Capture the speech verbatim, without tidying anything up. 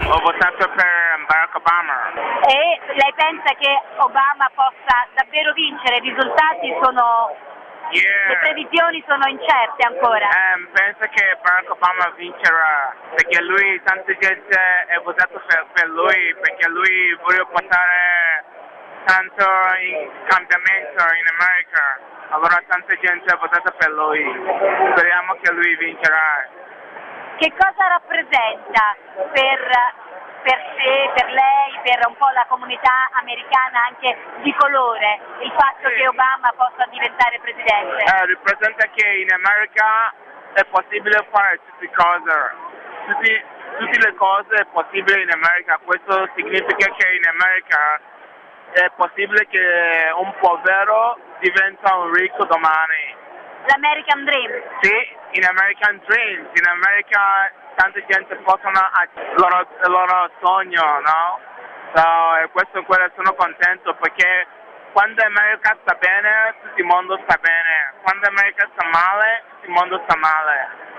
Ho votato per Barack Obama. E lei pensa che Obama possa davvero vincere? I risultati sono... Yeah. Le previsioni sono incerte ancora. Um, penso che Barack Obama vincerà, perché lui, tanta gente ha votato per, per lui, perché lui vuole portare tanto in cambiamento in America. Allora tanta gente ha votato per lui. Speriamo che lui vincerà. Che cosa rappresenta per, per te, per lei, per un po' la comunità americana anche di colore il fatto Sì. che Obama possa diventare presidente? Eh, rappresenta che in America è possibile fare tutte cose. Tutti, tutte le cose è possibile in America. Questo significa che in America è possibile che un povero diventa un ricco domani. L'American Dream? Sì, in American Dreams, in America tanta gente possono il loro, il loro sogno, no? So, e questo quello sono contento perché quando America sta bene, tutto il mondo sta bene. Quando America sta male, tutto il mondo sta male.